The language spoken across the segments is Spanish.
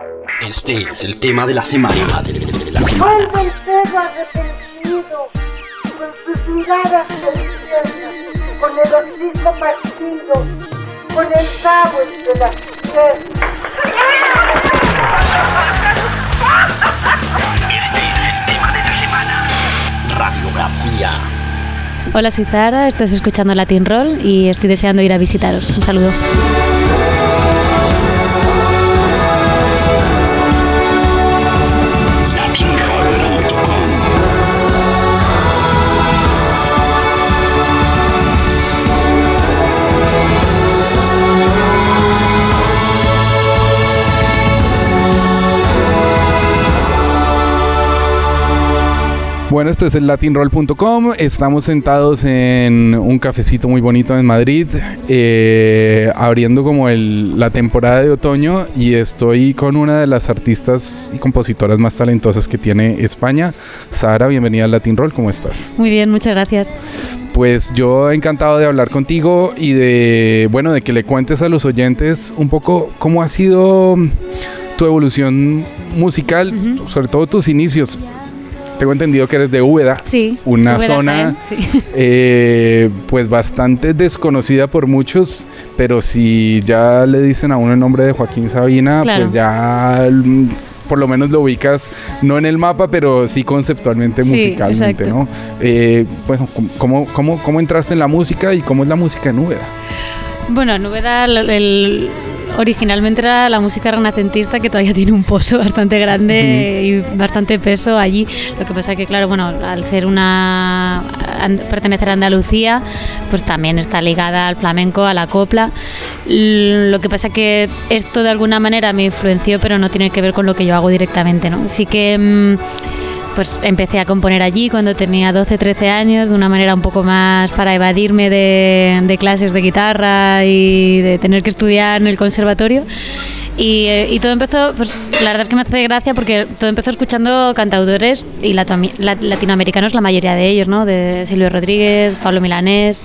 Este es el tema de la semana. Vuelve el perro arrepentido, con sus miradas deliciosas, con el hocico partido, con el cabo entre las piernas. Este es el tema de la semana. Radiografía. Hola, soy Zara, estás escuchando Latin Roll y estoy deseando ir a visitaros. Un saludo. Bueno, esto es el latinroll.com. Estamos sentados en un cafecito muy bonito en Madrid, abriendo como la temporada de otoño, y estoy con una de las artistas y compositoras más talentosas que tiene España. Sara, bienvenida al Latin Roll, ¿cómo estás? Muy bien, muchas gracias. Pues yo encantado de hablar contigo y de que le cuentes a los oyentes un poco cómo ha sido tu evolución musical, sobre todo tus inicios. Tengo entendido que eres de Úbeda, sí, una Úbeda, zona sí. Pues bastante desconocida por muchos, pero si ya le dicen a uno el nombre de Joaquín Sabina, claro, pues ya por lo menos lo ubicas, no en el mapa, pero sí conceptualmente, sí, musicalmente, exacto, ¿no? Bueno, ¿cómo entraste en la música y cómo es la música en Úbeda? Bueno, en Úbeda originalmente era la música renacentista, que todavía tiene un pozo bastante grande y bastante peso allí. Lo que pasa es que, claro, bueno, al ser pertenecer a Andalucía, pues también está ligada al flamenco, a la copla. Lo que pasa es que esto de alguna manera me influenció, pero no tiene que ver con lo que yo hago directamente, ¿no? Así que pues empecé a componer allí cuando tenía 12, 13 años, de una manera un poco más para evadirme de clases de guitarra y de tener que estudiar en el conservatorio. Y todo empezó, pues la verdad es que me hace gracia porque todo empezó escuchando cantautores y latinoamericanos, la mayoría de ellos, ¿no? De Silvio Rodríguez, Pablo Milanés.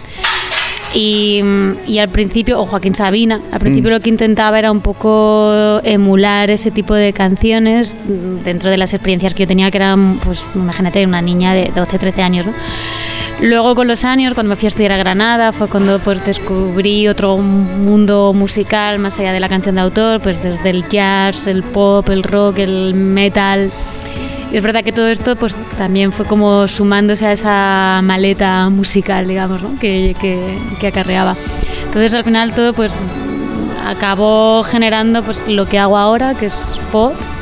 Y al principio, o Joaquín Sabina, al principio lo que intentaba era un poco emular ese tipo de canciones dentro de las experiencias que yo tenía, que eran, pues imagínate, una niña de 12, 13 años, ¿no? Luego, con los años, cuando me fui a estudiar a Granada, fue cuando pues descubrí otro mundo musical más allá de la canción de autor, pues desde el jazz, el pop, el rock, el metal. Y es verdad que todo esto pues también fue como sumándose a esa maleta musical, digamos, ¿no? que acarreaba. Entonces, al final todo pues acabó generando pues lo que hago ahora, que es pop,